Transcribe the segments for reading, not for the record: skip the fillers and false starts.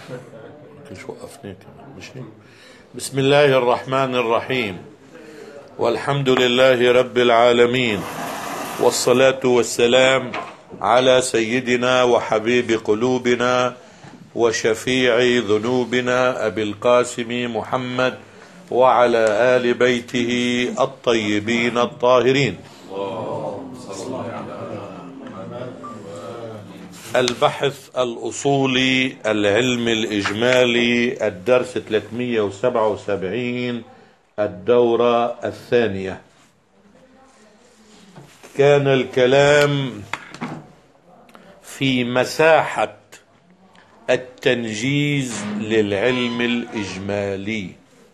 شو وقفني مش هيك. بسم الله الرحمن الرحيم، والحمد لله رب العالمين، والصلاة والسلام على سيدنا وحبيب قلوبنا وشفيع ذنوبنا أبي القاسم محمد وعلى آل بيته الطيبين الطاهرين. البحث الأصولي العلم الإجمالي، الدرس 377، الدورة الثانية. كان الكلام في مساحة التنجيز للعلم الإجمالي،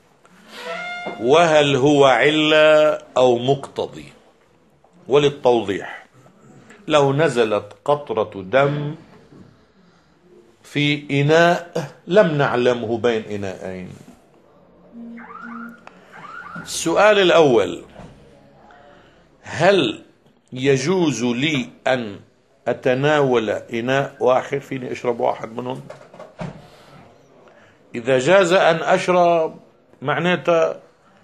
وهل هو علة أو مقتضي. وللتوضيح، لو نزلت قطرة دم في إناء لم نعلمه بين إناءين. السؤال الأول: هل يجوز لي أن أتناول إناء واحد؟ فيني أشرب واحد منهم؟ إذا جاز أن أشرب معناته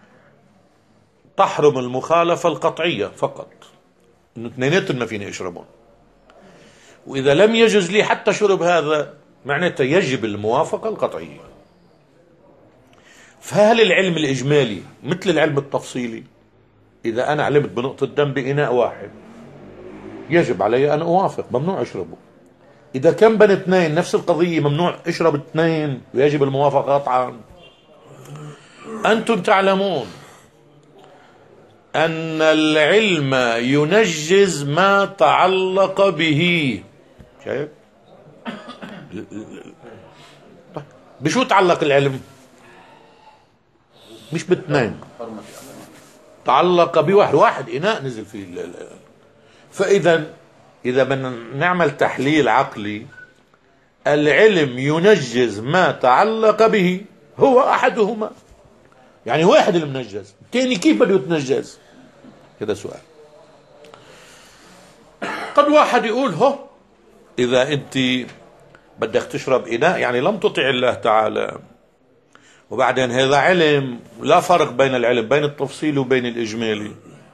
تحرم المخالفة القطعية فقط، إنه اثنيناتهم ما فيني أشربهم. وإذا لم يجوز لي حتى شرب هذا معناته يجب الموافقة القطعية. فهل العلم الإجمالي مثل العلم التفصيلي؟ إذا أنا علمت بنقطة دم بإناء واحد يجب علي أن أوافق، ممنوع أشربه. إذا كان بين اثنين نفس القضية ممنوع أشرب اثنين ويجب الموافقة قطعا. أنتم تعلمون أن العلم ينجز ما تعلق به. شايف؟ بشو تعلق العلم؟ مش باثنين، تعلق بواحد إناء نزل فيه. فإذا بدنا نعمل تحليل عقلي، العلم ينجز ما تعلق به، هو أحدهما. يعني واحد اللي منجز، الثاني كيف بده يتنجز؟ هذا سؤال. قد واحد يقول هو إذا أنت بدك تشرب إناء يعني لم تطع الله تعالى، وبعدين هذا علم، لا فرق بين العلم بين التفصيل وبين الإجمالي.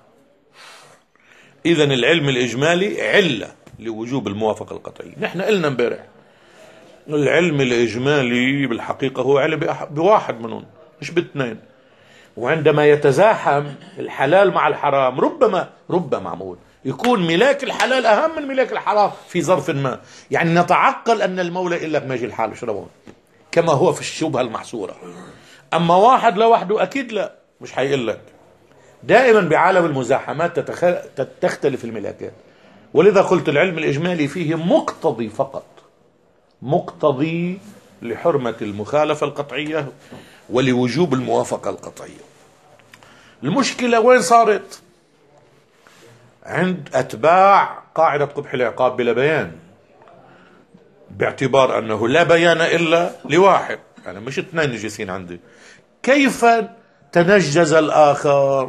إذن العلم الإجمالي علة لوجوب الموافقة القطعية. نحن قلنا امبارح العلم الإجمالي بالحقيقة هو علم بواحد منهم مش باثنين، وعندما يتزاحم الحلال مع الحرام ربما معمول يكون ملاك الحلال أهم من ملاك الحرام في ظرف ما. يعني نتعقل أن المولى يقول لك ماشي الحال اشربون كما هو في الشبهة المحصورة. أما واحد لوحده أكيد لا، مش حيقول لك. دائما بعالم المزاحمات تختلف الملاكات. ولذا قلت العلم الإجمالي فيه مقتضي فقط، مقتضي لحرمة المخالفة القطعية ولوجوب الموافقة القطعية. المشكلة وين صارت؟ عند أتباع قاعدة قبح العقاب بلا بيان، باعتبار أنه لا بيان إلا لواحد، يعني مش اثنين نجسين عندي. كيف تنجز الآخر؟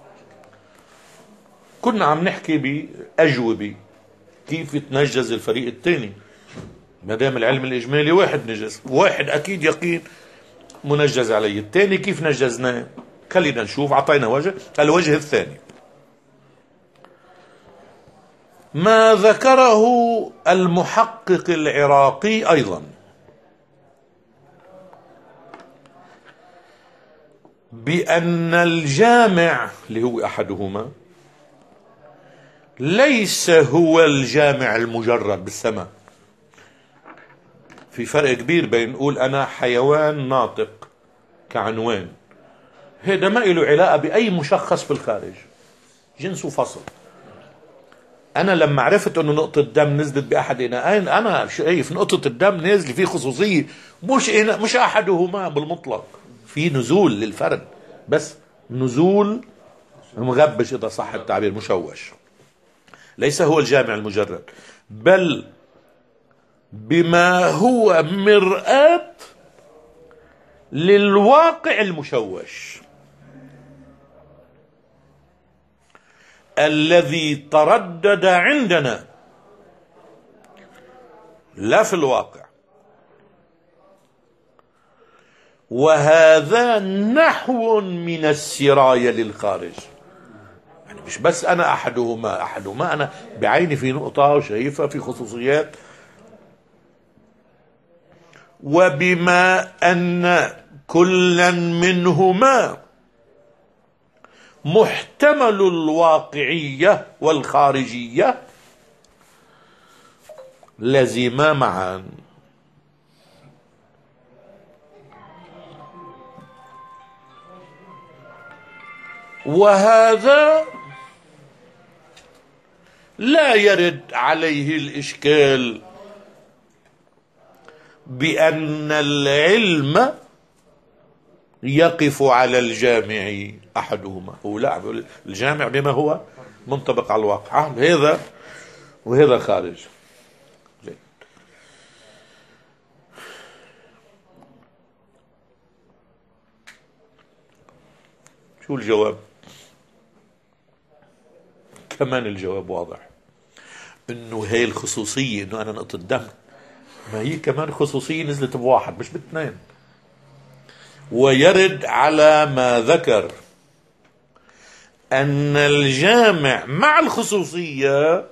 كنا عم نحكي بأجوبة كيف يتنجز الفريق الثاني. ما دام العلم الإجمالي واحد نجز، واحد أكيد يقين منجز عليه، الثاني كيف نجزناه؟ خلينا نشوف. عطينا الوجه الثاني ما ذكره المحقق العراقي أيضا، بأن الجامع اللي هو أحدهما ليس هو الجامع المجرد بالسماء. في فرق كبير بين نقول أنا حيوان ناطق كعنوان، هذا ما له علاقة بأي مشخص في الخارج، جنسه فصل. أنا لما عرفت أنه نقطة دم نزلت بأحد إناءين، أنا شايف نقطة الدم نازلة فيه خصوصية، مش أحدهما بالمطلق، في نزول للفرد، بس نزول مغبش إذا صح التعبير، مشوش. ليس هو الجامع المجرد، بل بما هو مرآة للواقع المشوش الذي تردد عندنا لا في الواقع. وهذا نحو من السراية للخارج. يعني مش بس أنا أحدهما أنا بعيني في نقطة وشايفها في خصوصيات. وبما أن كلا منهما محتمل الواقعية والخارجية لزما معا. وهذا لا يرد عليه الإشكال بأن العلم يقف على الجامع أحدهما. هو لا، الجامع بما هو منطبق على الواقع، هذا وهذا خارج. شو الجواب؟ كمان الجواب واضح، انه هي الخصوصية، انه انا نقطة دم، ما هي كمان خصوصية نزلت بواحد مش باثنين. ويرد على ما ذكر أن الجامع مع الخصوصية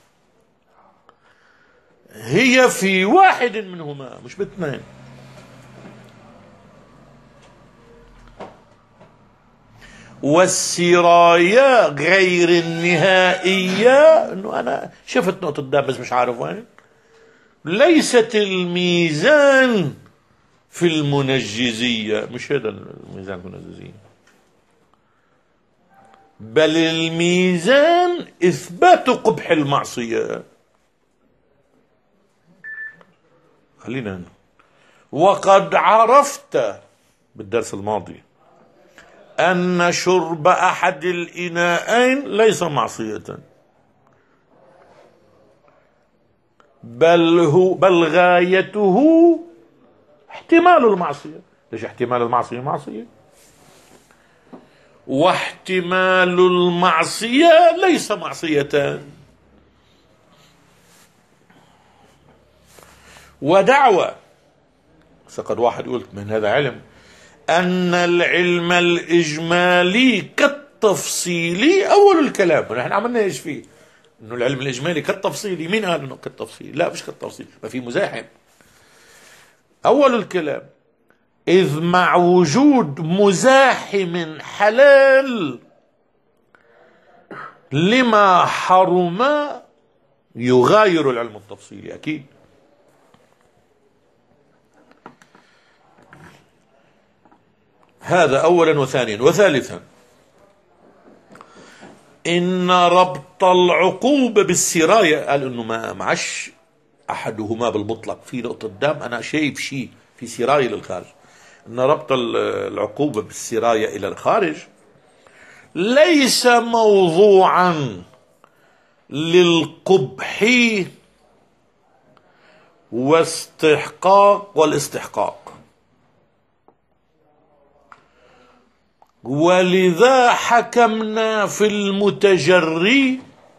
هي في واحد منهما مش باثنين. والسراية غير النهائية، انه انا شفت نقطة دم بس مش عارف وين، ليست الميزان في المنجزية، مش هذا الميزان في المنجزية، بل الميزان إثبات قبح المعصية. خلينا هنا. وقد عرفت بالدرس الماضي أن شرب أحد الإناءين ليس معصية، بل غايته احتمال المعصية. ليش احتمال المعصية معصية؟ واحتمال المعصية ليس معصيتان. ودعوة سقد واحد قلت من هذا علم أن العلم الإجمالي كالتفصيلي أول الكلام. نحن عملنا إيش فيه؟ إنه العلم الإجمالي كالتفصيلي. مين قال إنه كالتفصيل؟ لا، مش كالتفصيل، ما في مزاحم. أول الكلام إذ مع وجود مزاحم حلال لما حرم يغاير العلم التفصيلي أكيد. هذا أولا. وثانيا وثالثا، إن ربط العقوبة بالسراية، قال إنه ما معش أحدهما بالمطلق، في نقطة دم أنا شايف شيء في سراية للخارج، إن ربط العقوبة بالسراية إلى الخارج ليس موضوعا للقبح والاستحقاق، ولذا حكمنا في المتجري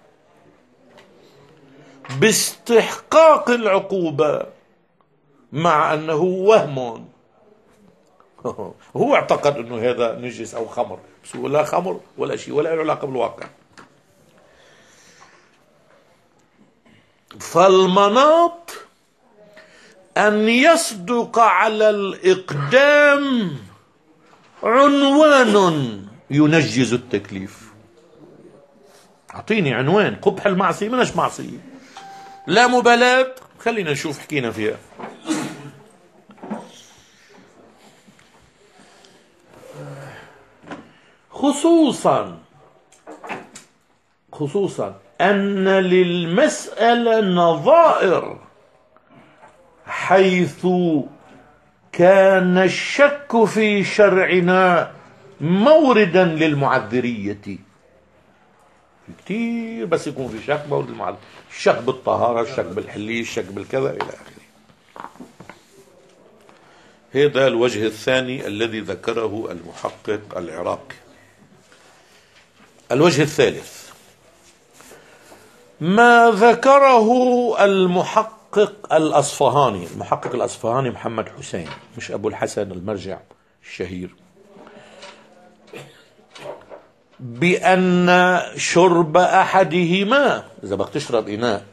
باستحقاق العقوبة مع أنه وهم. هو اعتقد أنه هذا نجس أو خمر، بس هو لا خمر ولا شيء ولا له علاقة بالواقع. فالمناط أن يصدق على الإقدام عنوان ينجز التكليف. أعطيني عنوان قبح المعصية، منش معصية، لا مبالاة. خلينا نشوف حكينا فيها. خصوصا أن للمسألة نظائر، حيث كان الشك في شرعنا موردا للمعذرية. كثير بس يكون في شك مورد المعذرية، الشك بالطهارة، الشك بالحلية، الشك بالكذا إلى آخره. هذا الوجه الثاني الذي ذكره المحقق العراقي. الوجه الثالث ما ذكره المحقق الأصفهاني. المحقق الأصفهاني محمد حسين، مش أبو الحسن المرجع، الشهير بأن شرب أحدهما إذا بدك تشرب إناء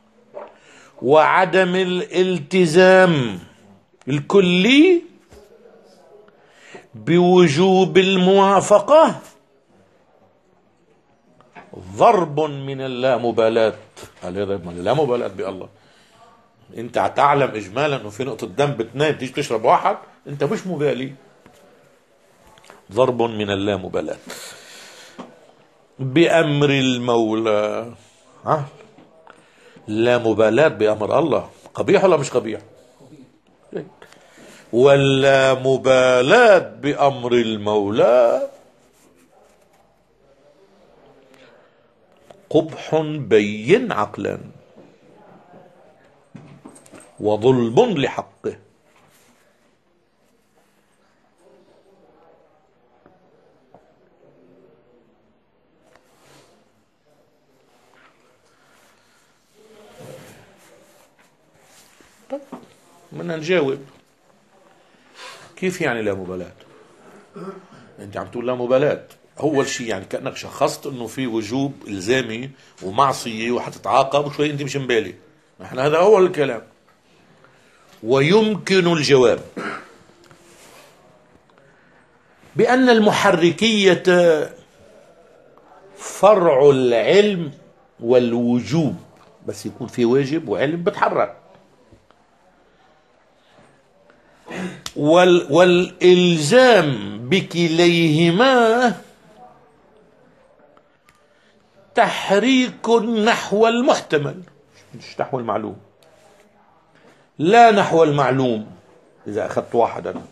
وعدم الالتزام الكلي بوجوب الموافقة ضرب من اللامبالاة. هذا لا مبالاة بالله. انت تعلم اجمالا انه في نقطة دم باثنين تيجي تشرب واحد، انت مش مبالي. ضرب من اللامبالاة بأمر المولى. لا مبالاة بأمر الله قبيح ولا مش قبيح؟ ولا مبالاة بأمر المولى قبح بين عقلا وظلم لحقه. طيب بدنا نجاوب. كيف يعني لا مبالاة؟ انت عم تقول لا مبالاة. اول شيء يعني كأنك شخصت انه في وجوب الزامي ومعصية وحتتعاقب وشوي انت مش مبالي. احنا هذا اول الكلام. ويمكن الجواب بأن المحركية فرع العلم والوجوب، بس يكون في واجب وعلم بتحرك. والإلزام بكليهما تحريك نحو المحتمل مش نحو المعلوم، لا نحو المعلوم إذا أخذت واحدا.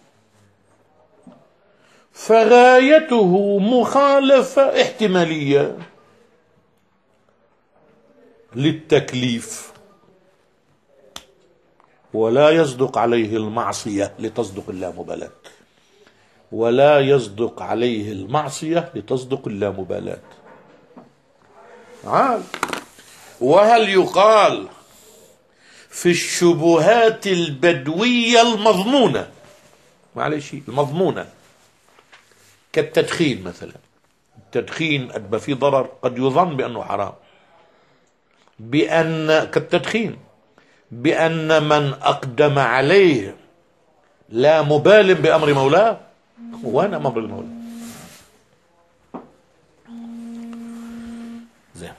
فغايته مخالفة احتمالية للتكليف، ولا يصدق عليه المعصية لتصدق اللامبالاة، ولا يصدق عليه المعصية لتصدق اللامبالاة. وهل يقال في الشبهات البدوية المضمونة، معلش المضمونة، كالتدخين مثلا. التدخين قد ما فيه ضرر قد يظن بأنه حرام، كالتدخين بأن من أقدم عليه لا مبال بأمر مولاه. وين أمر المولى؟ زين.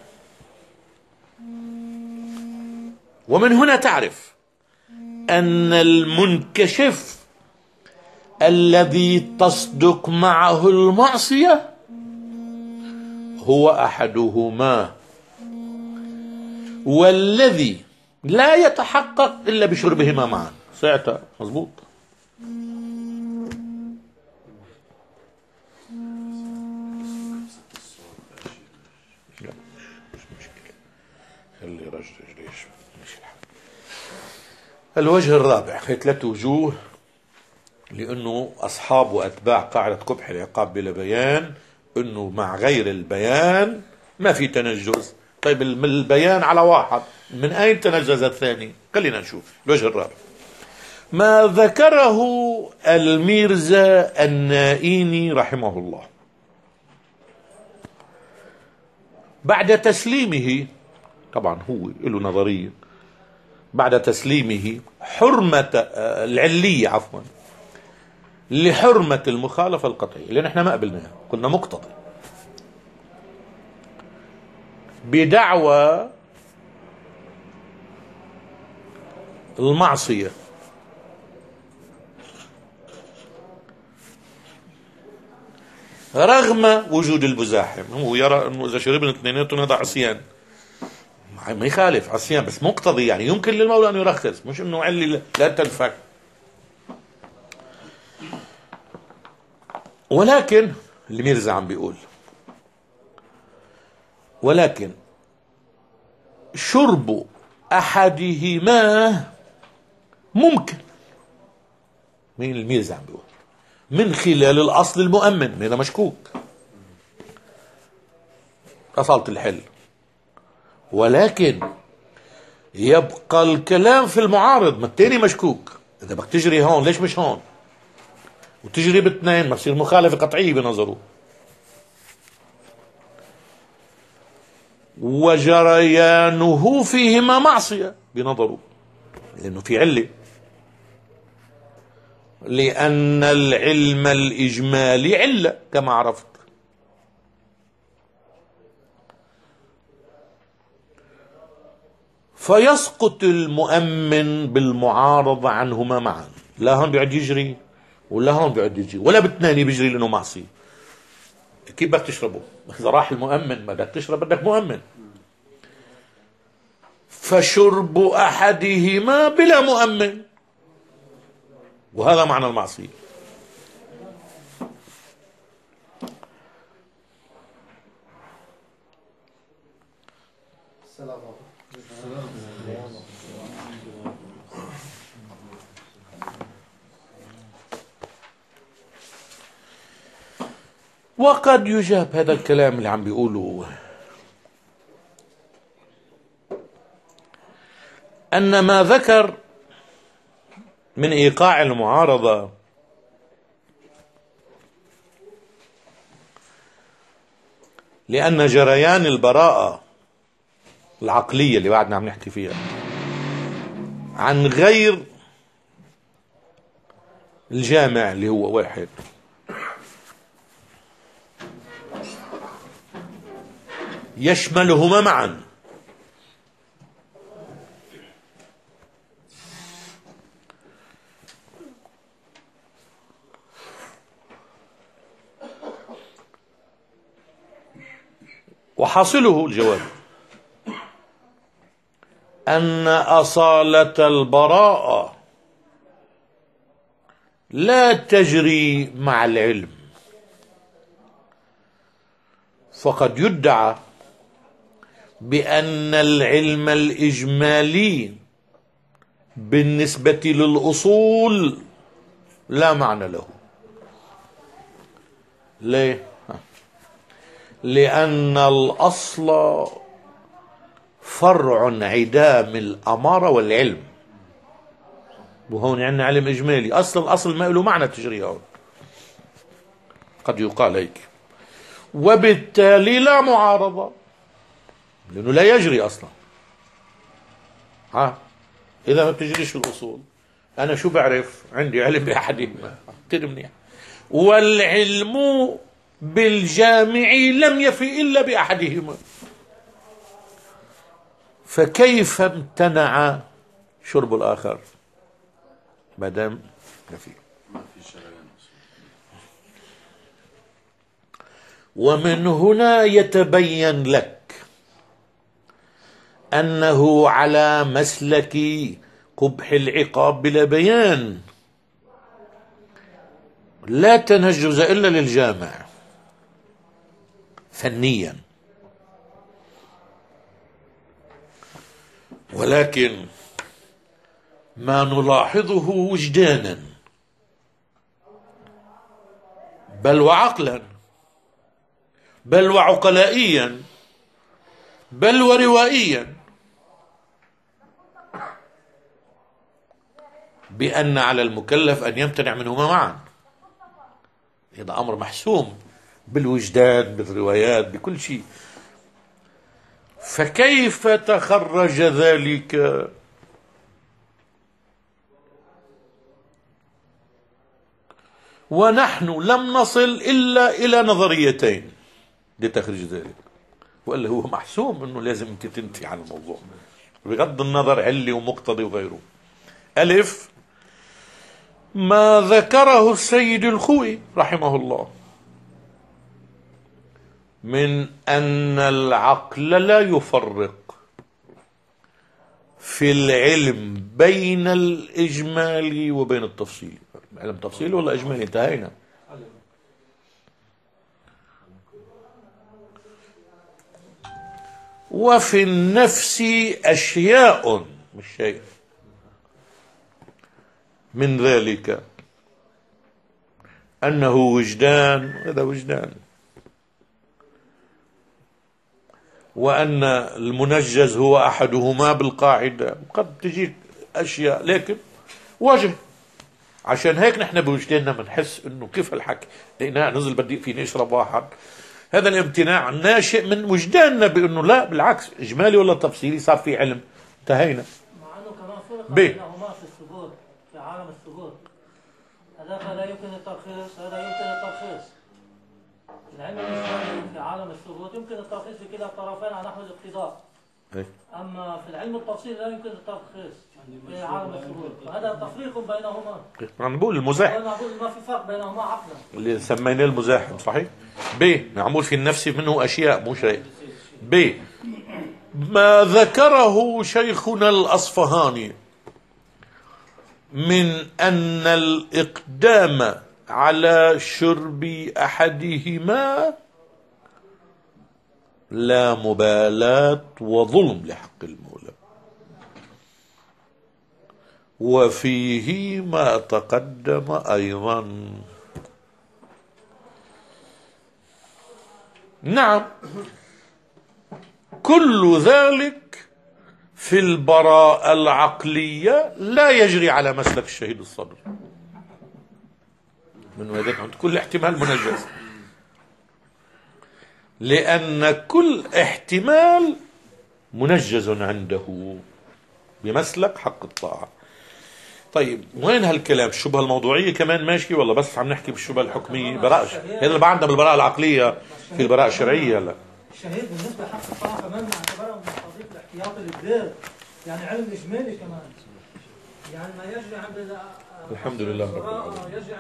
ومن هنا تعرف أن المنكشف الذي تصدق معه المعصية هو أحدهما، والذي لا يتحقق إلا بشربهما معا. ساعتها مظبوط. لا مش مشكلة، خلي رجل ليش. الوجه الرابع، هي 3 وجوه، لأنه أصحاب وأتباع قاعدة قبح العقاب بلا بيان أنه مع غير البيان ما في تنجز. طيب البيان على واحد، من أين تنجز الثاني؟ خلينا نشوف الوجه الرابع. ما ذكره الميرزا النائيني رحمه الله بعد تسليمه، طبعا هو له نظرية، بعد تسليمه حرمة العلية لحرمة المخالفة القطعية، لأن احنا ما قبلناها، كنا مقتضي بدعوى المعصية. رغم وجود البزاحم، هو يرى انه اذا شربنا اثنيناتهم هذا عصيان، ما يخالف عصيان بس مقتضي، يعني يمكن للمولى ان يرخص، مش انه علي لا تنفك. ولكن الميرزا عم بيقول ولكن شرب احدهما ممكن. مين الميرزا عم بيقول؟ من خلال الاصل المؤمن، هذا مشكوك، اصالة الحل. ولكن يبقى الكلام في المعارض، ما التاني مشكوك، اذا بدك تجري هون ليش مش هون؟ وتجري باثنين ما تصير مخالفة قطعية بنظره. وجريانه فيهما معصية بنظره، لأنه في علة، لأن العلم الإجمالي علة كما عرفت. فيسقط المؤمن بالمعارضة عنهما معا، لا هون بيقعد يجري ولا هون بيقعد يجري، ولا باثنين بيجري لأنه معصية. كيف بدك تشربه؟ إذا راح المؤمن بدك تشرب بدك مؤمن. فشرب أحدهما بلا مؤمن، وهذا معنى المعصية. وقد يجاب هذا الكلام اللي عم بيقوله أن ما ذكر من إيقاع المعارضة لأن جريان البراءة العقلية اللي بعدنا عم نحكي فيها عن غير الجامع اللي هو واحد يشملهما معا، وحاصله الجواب أن أصالة البراءة لا تجري مع العلم. فقد يدعى بأن العلم الإجمالي بالنسبة للأصول لا معنى له. ليه؟ لأن الأصل فرع انعدام الأمارة والعلم، وهون عندنا علم إجمالي. الأصل ما له معنى تشريعي، قد يقال هيك، وبالتالي لا معارضة لأنه لا يجري أصلا. إذا ما بتجريش الأصول أنا شو بعرف؟ عندي علم بأحدهما كتير منيح، والعلم بالجامع لم يفي إلا بأحدهما، فكيف امتنع شرب الآخر ما دام يفي؟ ومن هنا يتبين لك أنه على مسلك قبح العقاب بلا بيان، لا تنجز إلا للجامع فنيا، ولكن ما نلاحظه وجدانا بل وعقلا بل وعقلائيا بل وروائيا بأن على المكلف أن يمتنع منهما معا. هذا أمر محسوم بالوجدان بالروايات بكل شيء. فكيف تخرج ذلك؟ ونحن لم نصل إلا إلى نظريتين لتخرج ذلك، وإلا هو محسوم أنه لازم أنت تنتهي عن الموضوع بغض النظر علي ومقتضي وغيره. ألف، ما ذكره السيد الخوئي رحمه الله من أن العقل لا يفرق في العلم بين الإجمالي وبين التفصيلي. علم تفصيلي ولا إجمالي؟ انتهينا. وفي النفس أشياء مش شيء من ذلك أنه وجدان، هذا وجدان، وأن المنجز هو أحدهما بالقاعدة. قد تجيك أشياء لكن وجه عشان هيك نحن بوجداننا بنحس انه كيف الحكي الاناء نزل بدي فيني اشرب واحد. هذا الامتناع ناشئ من وجداننا بانه لا بالعكس، اجمالي ولا تفصيلي صار في علم، انتهينا. مع انه كمان فرق بينهما في الثبوت، في عالم الثبوت. هذاك لا يمكن الترخيص، هذا يمكن الترخيص. العلم الاجمالي في عالم الثبوت يمكن الترخيص في كلا الطرفين على نحو الاقتضاء. اما في العلم التفصيلي لا يمكن الترخيص في عالم الثبوت، فهذا تفريق بينهما. عم نقول المزاحم، انا بقول ما في فرق بينهما عقلا، اللي سميناه المزاحم صحيح. ب معمول في النفس منه اشياء مو شيء. ب ما ذكره شيخنا الأصفهاني من أن الإقدام على شرب أحدهما لا مبالاة وظلم لحق المولى، وفيه ما تقدم أيضا. نعم، كل ذلك في البراءة العقلية لا يجري على مسلك الشهيد الصدر، من وجهة عند كل احتمال منجز، لأن كل احتمال منجز عنده بمسلك حق الطاعة. طيب وين هالكلام؟ الشبهة الموضوعية كمان ماشي ولا بس عم نحكي بالشبهة الحكمية؟ براءة هذا اللي عندنا بالبراءة العقلية، في البراءة الشرعية لا. الشهيد بالنسبة لحق الطاعة كمان نعتبره من قضية الاحتياط الكبير، يعني علم إجمالي كمان، يعني ما يجري عند الحمد لله رب العالمين. يجري